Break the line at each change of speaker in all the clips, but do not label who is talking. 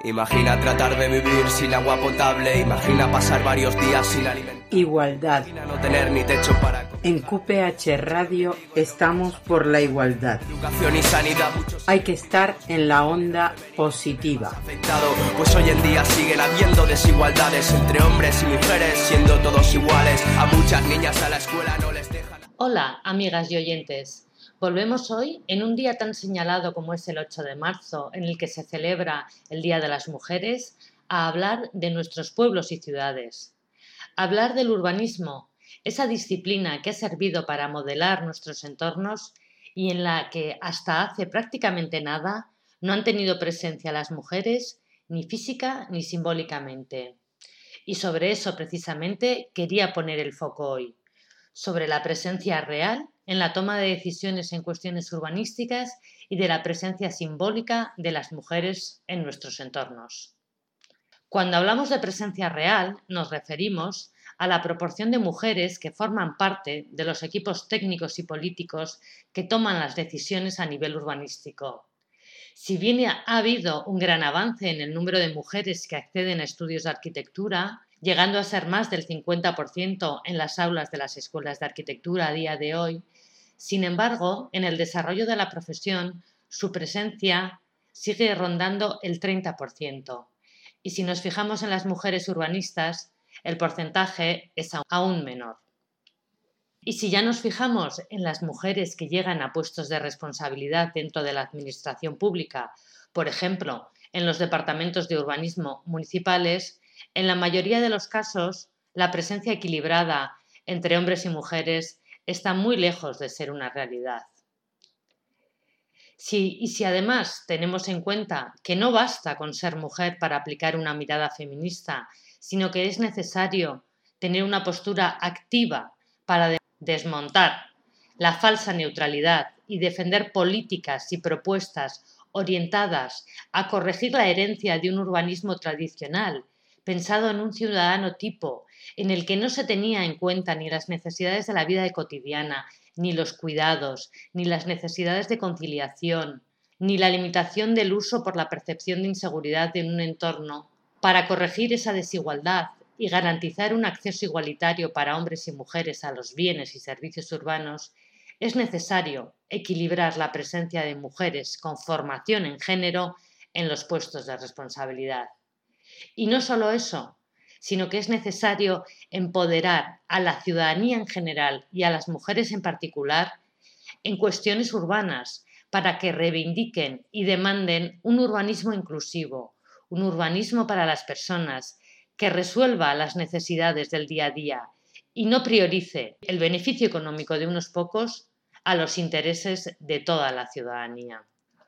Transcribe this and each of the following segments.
Imagina tratar de vivir sin agua potable, imagina pasar varios días sin alimentar.
Igualdad.
Imagina no tener ni techo para comer.
En QPH Radio estamos por la igualdad.
Educación y sanidad, muchos
Hay que estar en la onda positiva.
afectado, pues hoy en día siguen habiendo desigualdades entre hombres y mujeres, siendo todos iguales. A muchas niñas a la escuela no les dejan.
Hola, amigas y oyentes. Volvemos hoy, en un día tan señalado como es el 8 de marzo, en el que se celebra el Día de las Mujeres, a hablar de nuestros pueblos y ciudades. Hablar del urbanismo, esa disciplina que ha servido para modelar nuestros entornos y en la que hasta hace prácticamente nada no han tenido presencia las mujeres ni física ni simbólicamente. Y sobre eso precisamente quería poner el foco hoy, sobre la presencia real en la toma de decisiones en cuestiones urbanísticas y de la presencia simbólica de las mujeres en nuestros entornos. Cuando hablamos de presencia real, nos referimos a la proporción de mujeres que forman parte de los equipos técnicos y políticos que toman las decisiones a nivel urbanístico. Si bien ha habido un gran avance en el número de mujeres que acceden a estudios de arquitectura, llegando a ser más del 50% en las aulas de las escuelas de arquitectura a día de hoy, sin embargo, en el desarrollo de la profesión, su presencia sigue rondando el 30%. Y si nos fijamos en las mujeres urbanistas, el porcentaje es aún menor. Y si ya nos fijamos en las mujeres que llegan a puestos de responsabilidad dentro de la administración pública, por ejemplo, en los departamentos de urbanismo municipales, en la mayoría de los casos, la presencia equilibrada entre hombres y mujeres está muy lejos de ser una realidad. Si además tenemos en cuenta que no basta con ser mujer para aplicar una mirada feminista, sino que es necesario tener una postura activa para desmontar la falsa neutralidad y defender políticas y propuestas orientadas a corregir la herencia de un urbanismo tradicional, pensado en un ciudadano tipo, en el que no se tenía en cuenta ni las necesidades de la vida cotidiana, ni los cuidados, ni las necesidades de conciliación, ni la limitación del uso por la percepción de inseguridad en un entorno, para corregir esa desigualdad y garantizar un acceso igualitario para hombres y mujeres a los bienes y servicios urbanos, es necesario equilibrar la presencia de mujeres con formación en género en los puestos de responsabilidad. Y no solo eso, sino que es necesario empoderar a la ciudadanía en general y a las mujeres en particular en cuestiones urbanas para que reivindiquen y demanden un urbanismo inclusivo, un urbanismo para las personas que resuelva las necesidades del día a día y no priorice el beneficio económico de unos pocos a los intereses de toda la ciudadanía.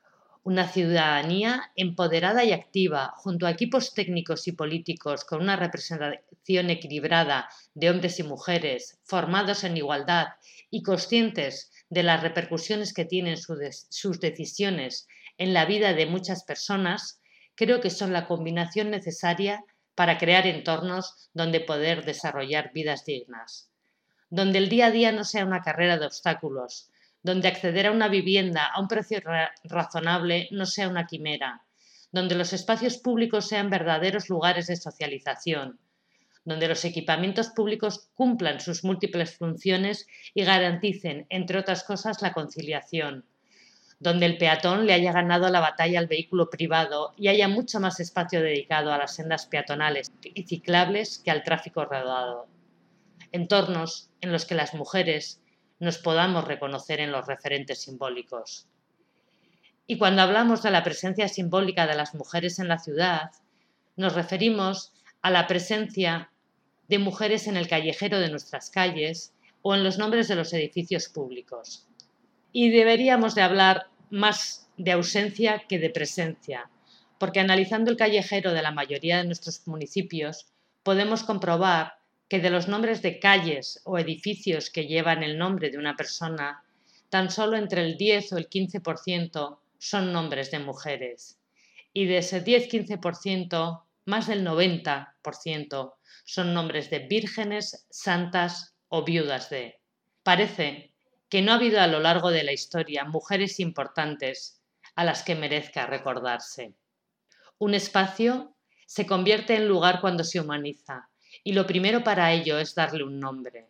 Una ciudadanía empoderada y activa, junto a equipos técnicos y políticos con una representación equilibrada de hombres y mujeres, formados en igualdad y conscientes de las repercusiones que tienen sus decisiones en la vida de muchas personas, creo que son la combinación necesaria para crear entornos donde poder desarrollar vidas dignas, donde el día a día no sea una carrera de obstáculos, donde acceder a una vivienda a un precio razonable no sea una quimera, donde los espacios públicos sean verdaderos lugares de socialización, donde los equipamientos públicos cumplan sus múltiples funciones y garanticen, entre otras cosas, la conciliación, donde el peatón le haya ganado la batalla al vehículo privado y haya mucho más espacio dedicado a las sendas peatonales y ciclables que al tráfico rodado. Entornos en los que las mujeres nos podamos reconocer en los referentes simbólicos. Y cuando hablamos de la presencia simbólica de las mujeres en la ciudad, nos referimos a la presencia de mujeres en el callejero de nuestras calles o en los nombres de los edificios públicos. Y deberíamos de hablar más de ausencia que de presencia, porque analizando el callejero de la mayoría de nuestros municipios podemos comprobar que de los nombres de calles o edificios que llevan el nombre de una persona, tan solo entre el 10 o el 15% son nombres de mujeres. Y de ese 10-15%, más del 90% son nombres de vírgenes, santas o viudas de. Parece que no ha habido a lo largo de la historia mujeres importantes a las que merezca recordarse. Un espacio se convierte en lugar cuando se humaniza, y lo primero para ello es darle un nombre.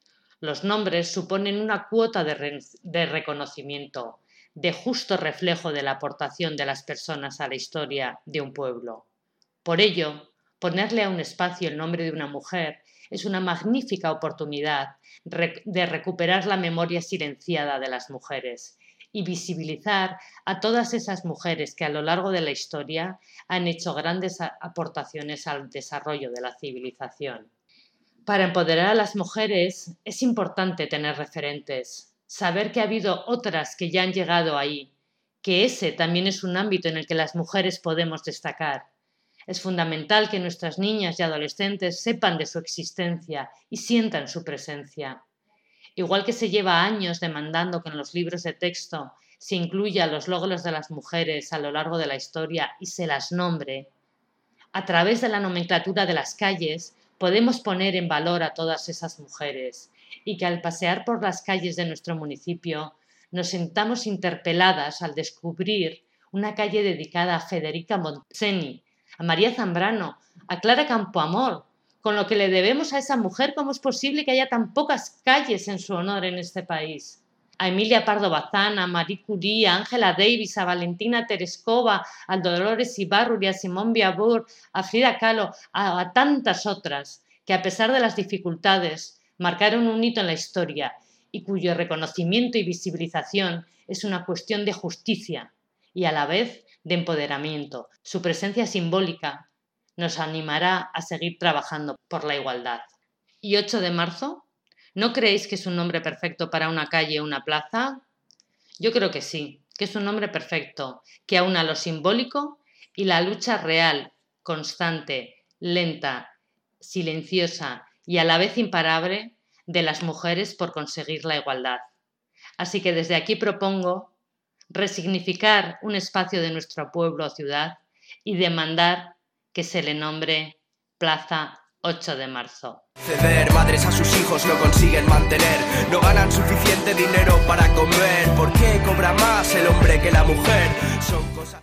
Los nombres suponen una cuota de reconocimiento, de justo reflejo de la aportación de las personas a la historia de un pueblo. Por ello, ponerle a un espacio el nombre de una mujer es una magnífica oportunidad de recuperar la memoria silenciada de las mujeres y visibilizar a todas esas mujeres que a lo largo de la historia han hecho grandes aportaciones al desarrollo de la civilización. Para empoderar a las mujeres es importante tener referentes, saber que ha habido otras que ya han llegado ahí, que ese también es un ámbito en el que las mujeres podemos destacar. Es fundamental que nuestras niñas y adolescentes sepan de su existencia y sientan su presencia. Igual que se lleva años demandando que en los libros de texto se incluya los logros de las mujeres a lo largo de la historia y se las nombre, a través de la nomenclatura de las calles podemos poner en valor a todas esas mujeres y que al pasear por las calles de nuestro municipio nos sintamos interpeladas al descubrir una calle dedicada a Federica Montseny, a María Zambrano, a Clara Campoamor. Con lo que le debemos a esa mujer, ¿cómo es posible que haya tan pocas calles en su honor en este país? A Emilia Pardo Bazán, a Marie Curie, a Angela Davis, a Valentina Tereskova, a Dolores Ibarruri, a Simone Biabur, a Frida Kahlo, a tantas otras que a pesar de las dificultades marcaron un hito en la historia y cuyo reconocimiento y visibilización es una cuestión de justicia y a la vez de empoderamiento. Su presencia simbólica nos animará a seguir trabajando por la igualdad. ¿Y 8 de marzo? ¿No creéis que es un nombre perfecto para una calle o una plaza? Yo creo que sí, que es un nombre perfecto, que aúna lo simbólico y la lucha real, constante, lenta, silenciosa y a la vez imparable de las mujeres por conseguir la igualdad. Así que desde aquí propongo resignificar un espacio de nuestro pueblo o ciudad y demandar que se le nombre Plaza 8 de marzo.
Ceder, madres a sus hijos no consiguen mantener, no ganan suficiente dinero para comer. ¿Por qué cobra más el hombre que la mujer? Son cosas